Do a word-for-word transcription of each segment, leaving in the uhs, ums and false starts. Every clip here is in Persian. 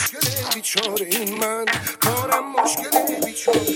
مشکل بیچاره این من، کارم مشکل بیچاره.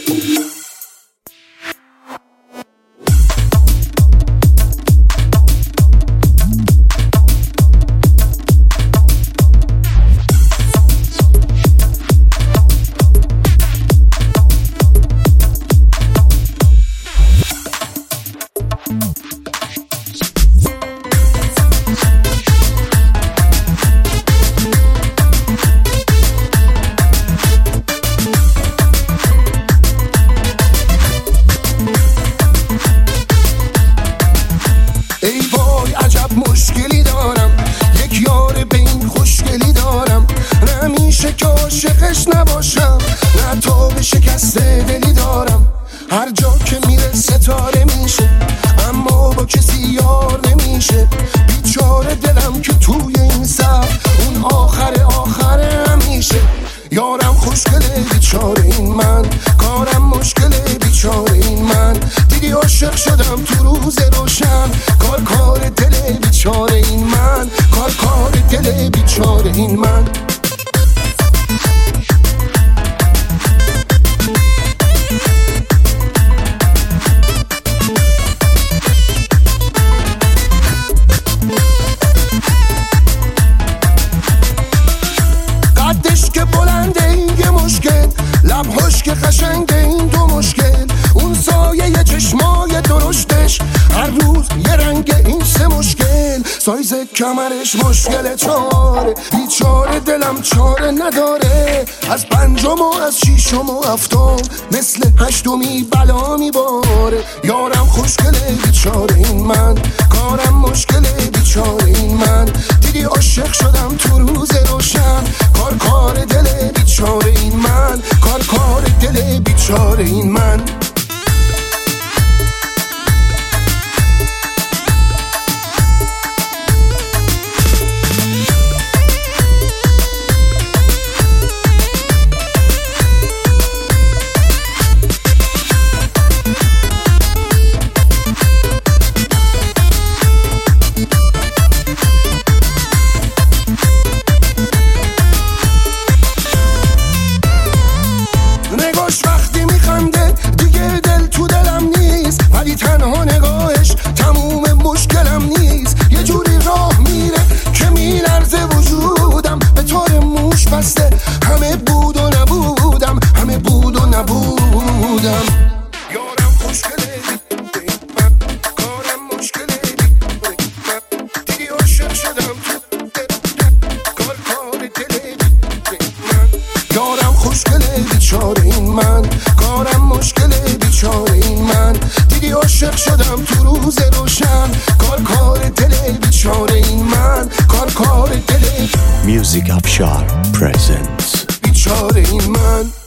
ای وای عجب مشکلی دارم، یک یار به این خوشگلی دارم، نمیشه که عاشقش نباشم، نه تا به شکست دلی دارم. هر جا که میره ستاره میشه، اما با کسی یار نمیشه. بیچاره دلم که توی این سر اون آخر آخر همیشه. یارم خوشگله بیچاره این من، کارم مشکله بیچاره این من. دیدی عاشق شدم تو روز روشن، کار کار دل بیچاره این من، کار کار دل بیچاره این من. قدش که بلنده این یه مشکل، لبهاش که قشنگه این دو مشکل، اون سایه چشمای درشتش هر روز یه رنگ این سه مشکل. سایز کمرش مشکل چاره، بیچاره دلم چاره نداره. از پنجم و از شیشم و هفتم مثل هشتمی بلا میباره. یارم خوشگله بیچاره این من، کارم مشکله بیچاره این من. دیدی عاشق شدم تو روز روشن، کار کار دل بیچاره این من، کار کار دل بیچاره این من. وقتی میخنده دیگه دل تو دلم نیست، ولی تنها نگاهش تموم مشکلم نیست. یه جوری راه میره که میلرزه وجودم، به طور موش بسته همه بود و نبودم، همه بود و نبودم. یارم خوشگله من، کارم مشکله من. دیدی عاشق شدم تو کار کار دل من. یارم خوشگله بیچاره این من، کارم مشکله بیچاره این من. دیدی عاشق شدم تو روز روشن، کار کار دل بیچاره این من، کار کار دل. Music Afshar presents بیچاره این من.